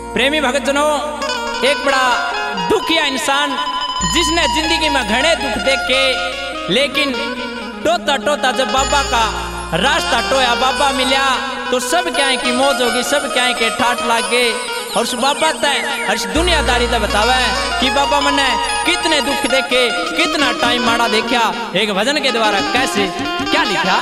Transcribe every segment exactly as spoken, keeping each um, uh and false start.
प्रेमी भक्तजनों, एक बड़ा दुखिया इंसान जिसने जिंदगी में घने दुख देखे, लेकिन टोता टोता जब बाबा का रास्ता टोया, बाबा मिला तो सब क्या है कि मौज होगी, सब क्या है कि ठाठ लाग गए। और उस बाबा तय और इस दुनियादारी तय बतावे कि बाबा मने कितने दुख देखे, कितना टाइम माड़ा देखा। एक भजन के द्वारा कैसे क्या लिखा।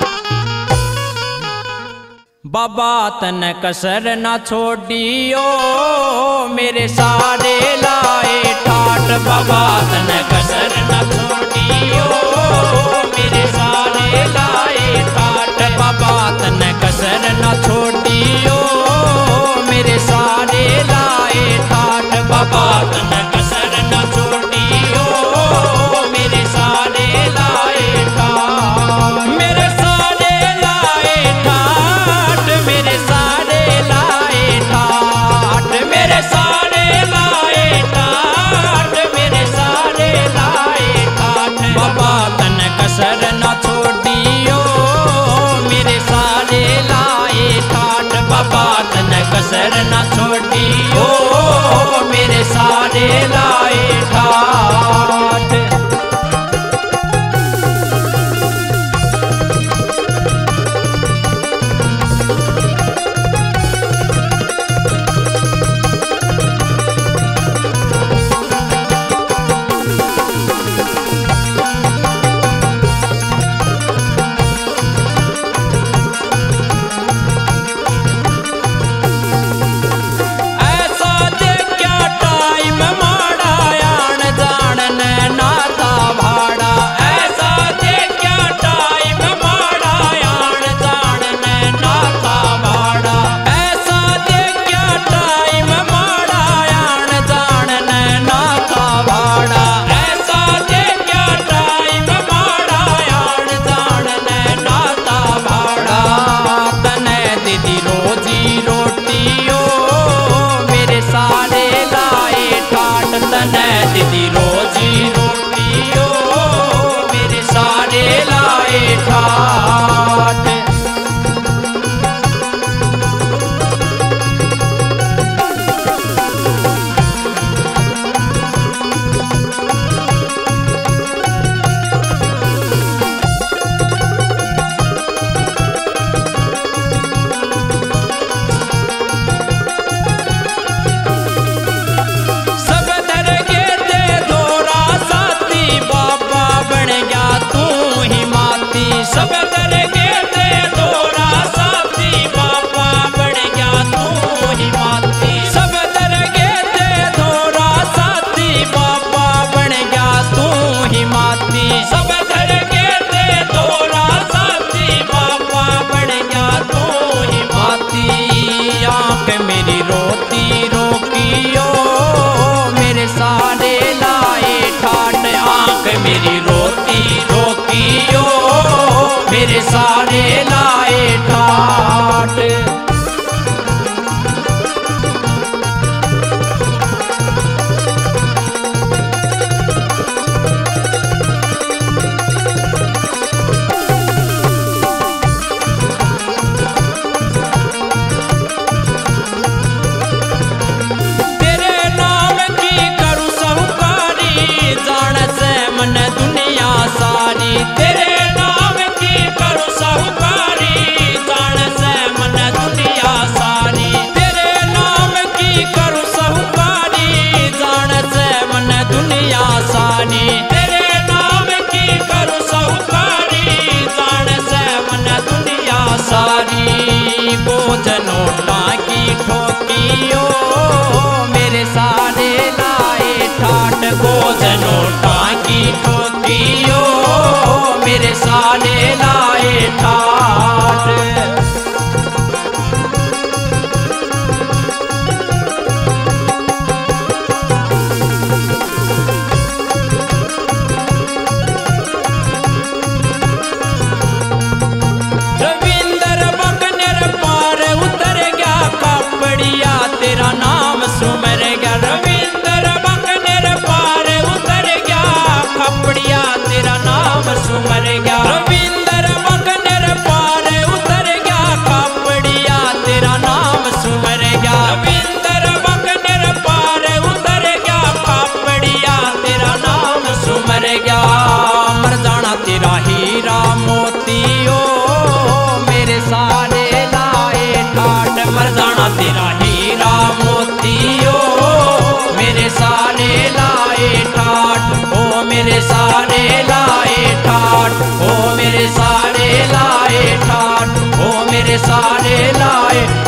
बाबा तन कसर न छोड़ियो, मेरे सारे लाए ठाठ। बाबा तन कसर न छोड़ियो, मेरे सारे लाए ठाठ। बाबा तन कसर न छोड़ियो, मेरे सारे लाए ठाठ। बाबा तन कसर न छोड़ियो, मेरे सारे लाए ठाठ। मेरे सारे लाए ठाठ, मेरे सारे लाए ठाठ, मेरे सारे लाए ठाठ, मेरे सारे लाए ठाठ। बाबा तन कसर न छोड़ियो, मेरे सारे लाए ठाठ। बाबा तन कसर न छोड़ियो, मेरे सारे लाए ठाठ। दीदी रोजी रोटियो, मेरे सारे लाए ठाठ। सब दर के ते दोरा साथी, बाबा बन गया तू ही माती। सब दर के ते दोरा साथी, बाबा बन गया तू ही माती। सब दर के ते दोरा साथी, बाबा बन गया तू ही माती। आंख मेरी रोती रोकियो, मेरे सारे लाए ठाठ। आंख मेरी रोती रोकियो, मेरे सारे लाए ठाठ। तेरे नाम की करूँ साहूकारी, जान से मन दुनिया सारी। तेरे करो साहूकारी, जान से मन दुनिया सारी। तेरे नाम की करो साहूकारी, जान से मन दुनिया सारी। तेरे नाम की करो साहूकारी, जान से मन दुनिया सारी। भोजनो टाकी ठोकियो, मेरे सारे लाए ठाठ। भोजनो टाकी ठोकियो, मेरे सारे लाए ठाठ। रविंदर बकनेर पार उतर गया, सारे लाए